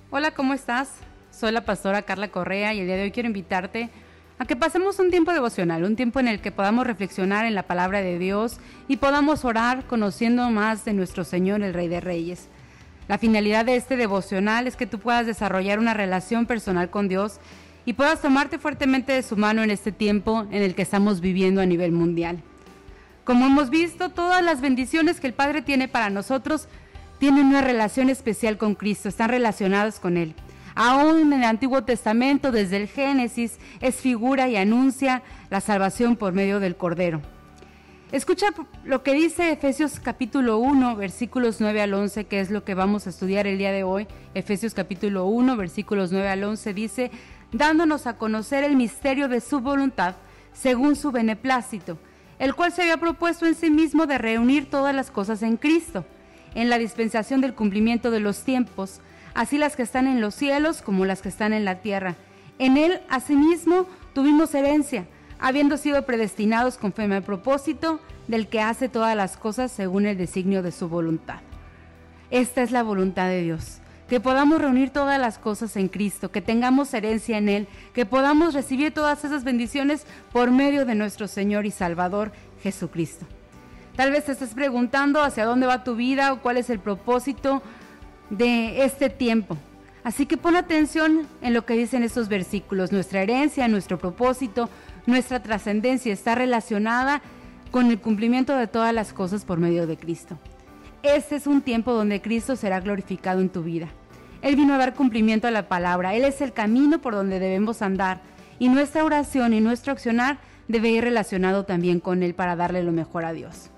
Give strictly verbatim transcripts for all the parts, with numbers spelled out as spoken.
Hola, ¿cómo estás? Soy la pastora Carla Correa y el día de hoy quiero invitarte a que pasemos un tiempo devocional, un tiempo en el que podamos reflexionar en la palabra de Dios y podamos orar conociendo más de nuestro Señor, el Rey de Reyes. La finalidad de este devocional es que tú puedas desarrollar una relación personal con Dios y puedas tomarte fuertemente de su mano en este tiempo en el que estamos viviendo a nivel mundial. Como hemos visto, todas las bendiciones que el Padre tiene para nosotros tienen una relación especial con Cristo, están relacionadas con Él. Aún en el Antiguo Testamento, desde el Génesis, es figura y anuncia la salvación por medio del Cordero. Escucha lo que dice Efesios capítulo uno, versículos nueve al once, que es lo que vamos a estudiar el día de hoy. Efesios capítulo uno, versículos nueve al once, dice: dándonos a conocer el misterio de su voluntad, según su beneplácito, el cual se había propuesto en sí mismo de reunir todas las cosas en Cristo, en la dispensación del cumplimiento de los tiempos, así las que están en los cielos como las que están en la tierra. En él, asimismo, tuvimos herencia, habiendo sido predestinados conforme al propósito del que hace todas las cosas según el designio de su voluntad. Esta es la voluntad de Dios, que podamos reunir todas las cosas en Cristo, que tengamos herencia en Él, que podamos recibir todas esas bendiciones por medio de nuestro Señor y Salvador Jesucristo. Tal vez te estés preguntando hacia dónde va tu vida o cuál es el propósito de este tiempo. Así que pon atención en lo que dicen estos versículos. Nuestra herencia, nuestro propósito, nuestra trascendencia está relacionada con el cumplimiento de todas las cosas por medio de Cristo. Este es un tiempo donde Cristo será glorificado en tu vida. Él vino a dar cumplimiento a la palabra. Él es el camino por donde debemos andar. Y nuestra oración y nuestro accionar debe ir relacionado también con Él para darle lo mejor a Dios.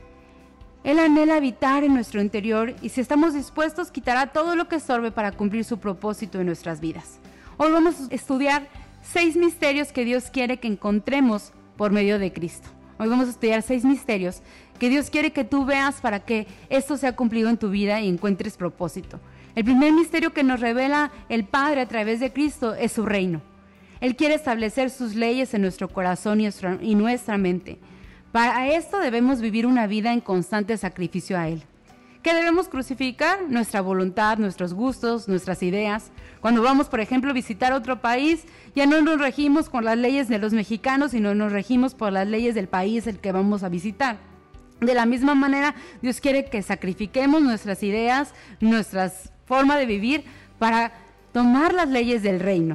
Él anhela habitar en nuestro interior y si estamos dispuestos quitará todo lo que estorbe para cumplir su propósito en nuestras vidas. Hoy vamos a estudiar seis misterios que Dios quiere que encontremos por medio de Cristo. Hoy vamos a estudiar seis misterios que Dios quiere que tú veas para que esto sea cumplido en tu vida y encuentres propósito. El primer misterio que nos revela el Padre a través de Cristo es su reino. Él quiere establecer sus leyes en nuestro corazón y nuestra mente. Para esto debemos vivir una vida en constante sacrificio a Él. ¿Qué debemos crucificar? Nuestra voluntad, nuestros gustos, nuestras ideas. Cuando vamos, por ejemplo, a visitar otro país, ya no nos regimos con las leyes de los mexicanos, sino nos regimos por las leyes del país el que vamos a visitar. De la misma manera, Dios quiere que sacrifiquemos nuestras ideas, nuestra forma de vivir para tomar las leyes del reino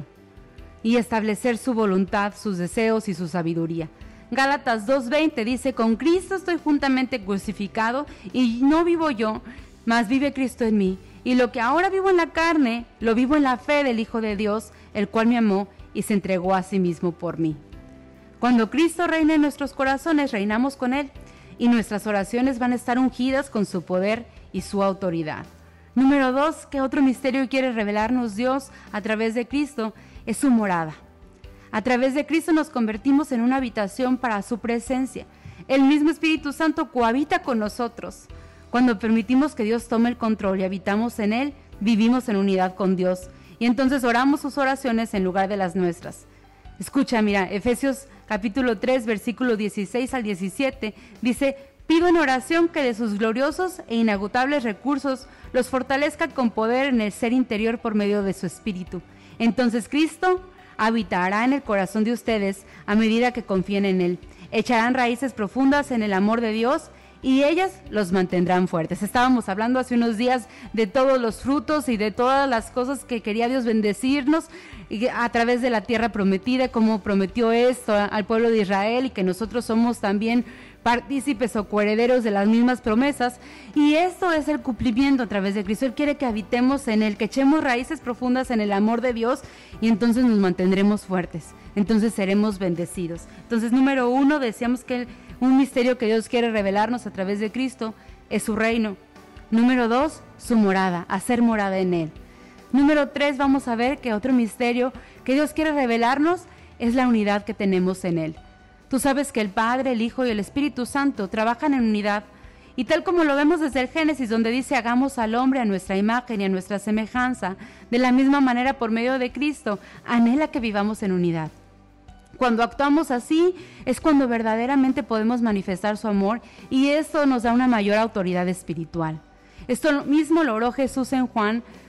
y establecer su voluntad, sus deseos y su sabiduría. Gálatas dos veinte dice: con Cristo estoy juntamente crucificado y no vivo yo, mas vive Cristo en mí. Y lo que ahora vivo en la carne, lo vivo en la fe del Hijo de Dios, el cual me amó y se entregó a sí mismo por mí. Cuando Cristo reina en nuestros corazones, reinamos con Él y nuestras oraciones van a estar ungidas con su poder y su autoridad. Número dos, ¿qué otro misterio quiere revelarnos Dios a través de Cristo? Es su morada. A través de Cristo nos convertimos en una habitación para su presencia. El mismo Espíritu Santo cohabita con nosotros. Cuando permitimos que Dios tome el control y habitamos en Él, vivimos en unidad con Dios. Y entonces oramos sus oraciones en lugar de las nuestras. Escucha, mira, Efesios capítulo tres, versículo dieciséis al diecisiete, dice: pido en oración que de sus gloriosos e inagutables recursos los fortalezca con poder en el ser interior por medio de su Espíritu. Entonces Cristo habitará en el corazón de ustedes a medida que confíen en Él. Echarán raíces profundas en el amor de Dios y ellas los mantendrán fuertes. Estábamos hablando hace unos días de todos los frutos y de todas las cosas que quería Dios bendecirnos a través de la tierra prometida, como prometió esto al pueblo de Israel y que nosotros somos también partícipes o coherederos de las mismas promesas, y esto es el cumplimiento a través de Cristo. Él quiere que habitemos en Él, que echemos raíces profundas en el amor de Dios y entonces nos mantendremos fuertes, entonces seremos bendecidos. Entonces, número uno, decíamos que un misterio que Dios quiere revelarnos a través de Cristo es su reino. Número dos, su morada, hacer morada en Él. Número tres, vamos a ver que otro misterio que Dios quiere revelarnos es la unidad que tenemos en Él. Tú sabes que el Padre, el Hijo y el Espíritu Santo trabajan en unidad. Y tal como lo vemos desde el Génesis, donde dice: hagamos al hombre a nuestra imagen y a nuestra semejanza, de la misma manera por medio de Cristo, anhela que vivamos en unidad. Cuando actuamos así, es cuando verdaderamente podemos manifestar su amor y esto nos da una mayor autoridad espiritual. Esto mismo logró Jesús en Juan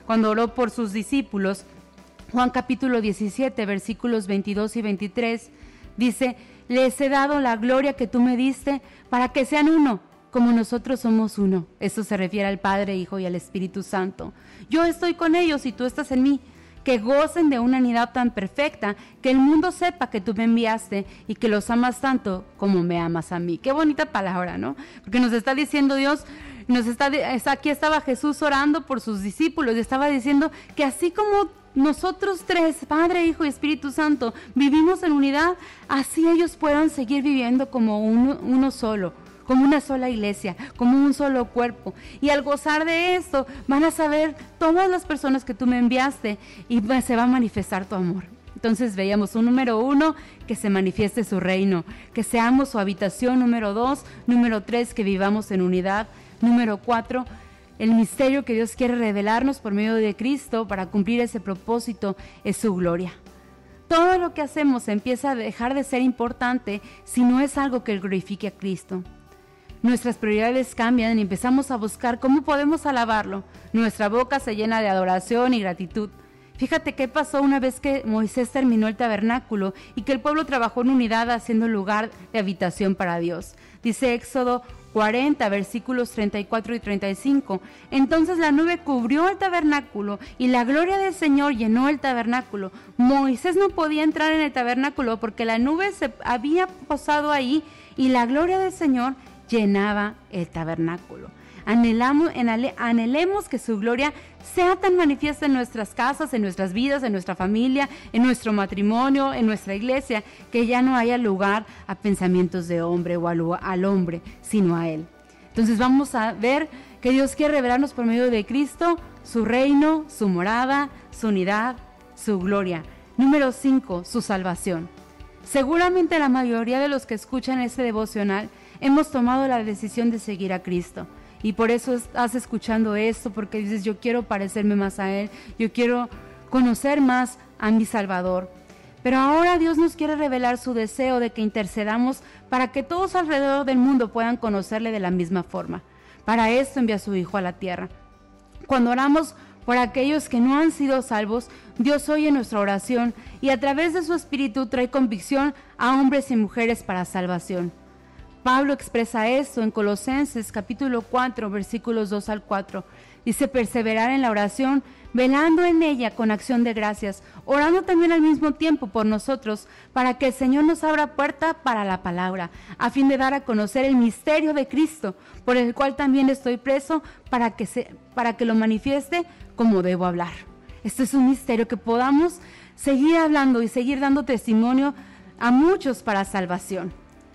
cuando oró por sus discípulos, Juan capítulo diecisiete, versículos veintidós y veintitrés, dice: les he dado la gloria que tú me diste para que sean uno, como nosotros somos uno. Eso se refiere al Padre, Hijo y al Espíritu Santo. Yo estoy con ellos y tú estás en mí. Que gocen de una unidad tan perfecta que el mundo sepa que tú me enviaste y que los amas tanto como me amas a mí. Qué bonita palabra, ¿no? Porque nos está diciendo Dios, nos está, aquí estaba Jesús orando por sus discípulos y estaba diciendo que así como nosotros tres, Padre, Hijo y Espíritu Santo, vivimos en unidad, así ellos puedan seguir viviendo como uno, uno solo, como una sola iglesia, como un solo cuerpo. Y al gozar de esto, van a saber todas las personas que tú me enviaste y se va a manifestar tu amor. Entonces veíamos un número uno, que se manifieste su reino, que seamos su habitación. Número dos, número tres, que vivamos en unidad. Número cuatro, el misterio que Dios quiere revelarnos por medio de Cristo para cumplir ese propósito es su gloria. Todo lo que hacemos empieza a dejar de ser importante si no es algo que glorifique a Cristo. Nuestras prioridades cambian y empezamos a buscar cómo podemos alabarlo. Nuestra boca se llena de adoración y gratitud. Fíjate qué pasó una vez que Moisés terminó el tabernáculo y que el pueblo trabajó en unidad haciendo lugar de habitación para Dios. Dice Éxodo cuarenta, versículos treinta y cuatro y treinta y cinco. Entonces la nube cubrió el tabernáculo y la gloria del Señor llenó el tabernáculo. Moisés no podía entrar en el tabernáculo porque la nube se había posado ahí y la gloria del Señor llenaba el tabernáculo. Anhelamos, anhelemos que su gloria sea tan manifiesta en nuestras casas, en nuestras vidas, en nuestra familia, en nuestro matrimonio, en nuestra iglesia, que ya no haya lugar a pensamientos de hombre o al, al hombre, sino a Él. Entonces vamos a ver que Dios quiere revelarnos por medio de Cristo su reino, su morada, su unidad, su gloria. Número cinco, su salvación. Seguramente la mayoría de los que escuchan este devocional hemos tomado la decisión de seguir a Cristo. Y por eso estás escuchando esto, porque dices: yo quiero parecerme más a Él, yo quiero conocer más a mi Salvador. Pero ahora Dios nos quiere revelar su deseo de que intercedamos para que todos alrededor del mundo puedan conocerle de la misma forma. Para esto envía a su Hijo a la tierra. Cuando oramos por aquellos que no han sido salvos, Dios oye nuestra oración y a través de su Espíritu trae convicción a hombres y mujeres para salvación. Pablo expresa esto en Colosenses capítulo cuatro, versículos dos al cuatro. Dice: perseverar en la oración, velando en ella con acción de gracias, orando también al mismo tiempo por nosotros, para que el Señor nos abra puerta para la palabra, a fin de dar a conocer el misterio de Cristo, por el cual también estoy preso, para que, se, para que lo manifieste como debo hablar. Esto es un misterio, que podamos seguir hablando y seguir dando testimonio a muchos para salvación.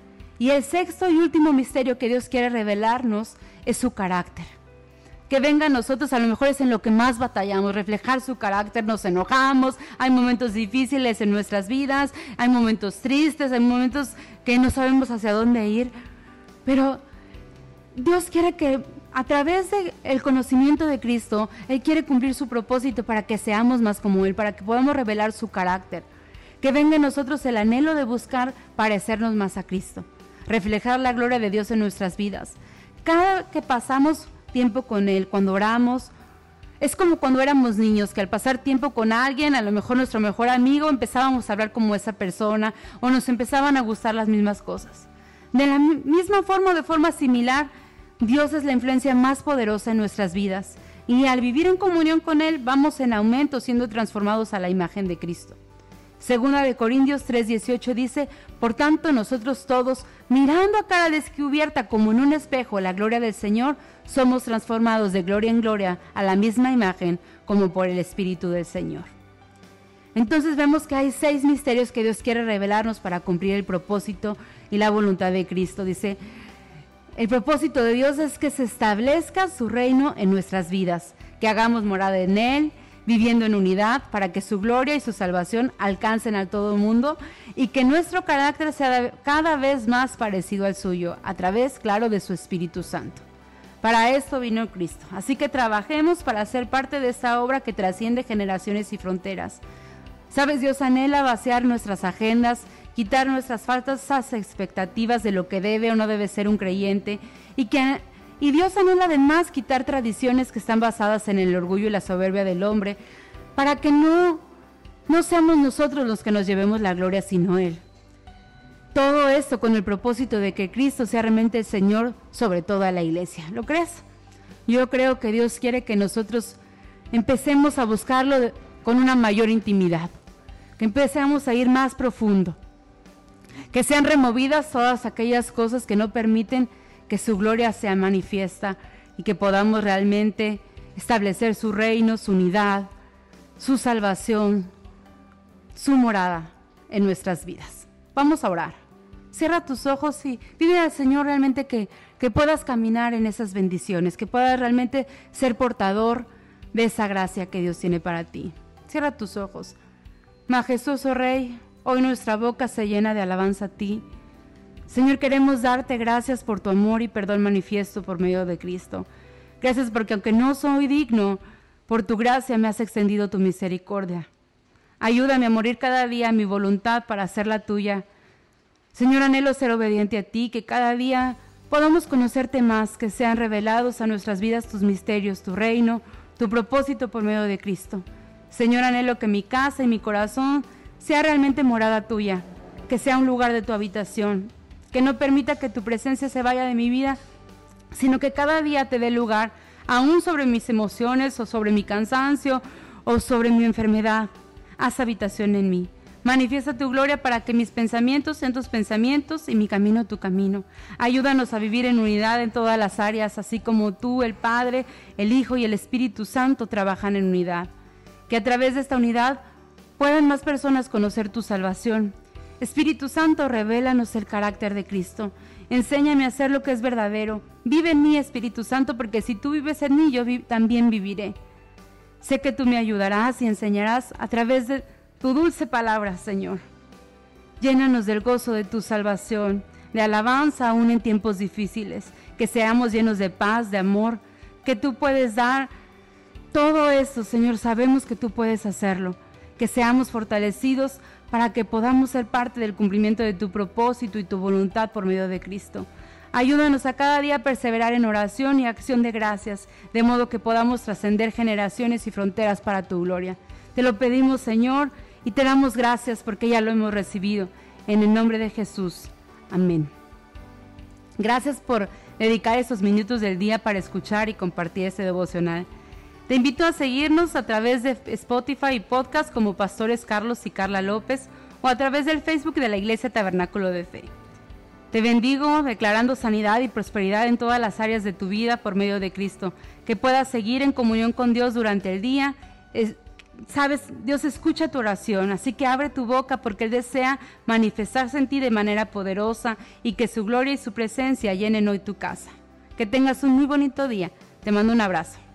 Y el sexto y último misterio que Dios quiere revelarnos es su carácter. Que venga a nosotros, a lo mejor es en lo que más batallamos, reflejar su carácter. Nos enojamos, hay momentos difíciles en nuestras vidas, hay momentos tristes, hay momentos que no sabemos hacia dónde ir. Pero Dios quiere que a través del conocimiento de Cristo, Él quiere cumplir su propósito para que seamos más como Él, para que podamos revelar su carácter. Que venga a nosotros el anhelo de buscar parecernos más a Cristo, reflejar la gloria de Dios en nuestras vidas. Cada que pasamos tiempo con Él, cuando oramos, es como cuando éramos niños, que al pasar tiempo con alguien, a lo mejor nuestro mejor amigo, empezábamos a hablar como esa persona o nos empezaban a gustar las mismas cosas. De la misma forma, de forma similar, Dios es la influencia más poderosa en nuestras vidas y al vivir en comunión con Él vamos en aumento siendo transformados a la imagen de Cristo. Segunda de Corintios tres dieciocho dice: por tanto nosotros todos, mirando a cara descubierta como en un espejo la gloria del Señor, somos transformados de gloria en gloria a la misma imagen como por el Espíritu del Señor. Entonces vemos que hay seis misterios que Dios quiere revelarnos para cumplir el propósito y la voluntad de Cristo. Dice: el propósito de Dios es que se establezca su reino en nuestras vidas, que hagamos morada en Él, viviendo en unidad para que su gloria y su salvación alcancen a todo el mundo y que nuestro carácter sea cada vez más parecido al suyo, a través, claro, de su Espíritu Santo. Para esto vino Cristo. Así que trabajemos para ser parte de esta obra que trasciende generaciones y fronteras. Sabes, Dios anhela vaciar nuestras agendas, quitar nuestras falsas expectativas de lo que debe o no debe ser un creyente y que Y Dios anhela además quitar tradiciones que están basadas en el orgullo y la soberbia del hombre, para que no, no seamos nosotros los que nos llevemos la gloria, sino Él. Todo esto con el propósito de que Cristo sea realmente el Señor sobre toda la iglesia. ¿Lo crees? Yo creo que Dios quiere que nosotros empecemos a buscarlo de, con una mayor intimidad, que empecemos a ir más profundo, que sean removidas todas aquellas cosas que no permiten que su gloria sea manifiesta y que podamos realmente establecer su reino, su unidad, su salvación, su morada en nuestras vidas. Vamos a orar. Cierra tus ojos y pide al Señor realmente que, que puedas caminar en esas bendiciones, que puedas realmente ser portador de esa gracia que Dios tiene para ti. Cierra tus ojos. Majestuoso Rey, hoy nuestra boca se llena de alabanza a ti. Señor, queremos darte gracias por tu amor y perdón manifiesto por medio de Cristo. Gracias porque aunque no soy digno, por tu gracia me has extendido tu misericordia. Ayúdame a morir cada día a mi voluntad para hacer la tuya. Señor, anhelo ser obediente a ti, que cada día podamos conocerte más, que sean revelados a nuestras vidas tus misterios, tu reino, tu propósito por medio de Cristo. Señor, anhelo que mi casa y mi corazón sea realmente morada tuya, que sea un lugar de tu habitación, que no permita que tu presencia se vaya de mi vida, sino que cada día te dé lugar, aún sobre mis emociones o sobre mi cansancio o sobre mi enfermedad. Haz habitación en mí. Manifiesta tu gloria para que mis pensamientos sean tus pensamientos y mi camino tu camino. Ayúdanos a vivir en unidad en todas las áreas, así como tú, el Padre, el Hijo y el Espíritu Santo trabajan en unidad. Que a través de esta unidad puedan más personas conocer tu salvación. Espíritu Santo, revélanos el carácter de Cristo. Enséñame a hacer lo que es verdadero. Vive en mí, Espíritu Santo, porque si tú vives en mí, yo vi- también viviré. Sé que tú me ayudarás y enseñarás a través de tu dulce palabra, Señor. Llénanos del gozo de tu salvación, de alabanza aún en tiempos difíciles, que seamos llenos de paz, de amor, que tú puedes dar todo eso, Señor. Sabemos que tú puedes hacerlo, que seamos fortalecidos para que podamos ser parte del cumplimiento de tu propósito y tu voluntad por medio de Cristo. Ayúdanos a cada día a perseverar en oración y acción de gracias, de modo que podamos trascender generaciones y fronteras para tu gloria. Te lo pedimos, Señor, y te damos gracias porque ya lo hemos recibido. En el nombre de Jesús. Amén. Gracias por dedicar esos minutos del día para escuchar y compartir este devocional. Te invito a seguirnos a través de Spotify y podcast como Pastores Carlos y Carla López o a través del Facebook de la Iglesia Tabernáculo de Fe. Te bendigo declarando sanidad y prosperidad en todas las áreas de tu vida por medio de Cristo. Que puedas seguir en comunión con Dios durante el día. Es, Sabes, Dios escucha tu oración, así que abre tu boca porque Él desea manifestarse en ti de manera poderosa y que su gloria y su presencia llenen hoy tu casa. Que tengas un muy bonito día. Te mando un abrazo.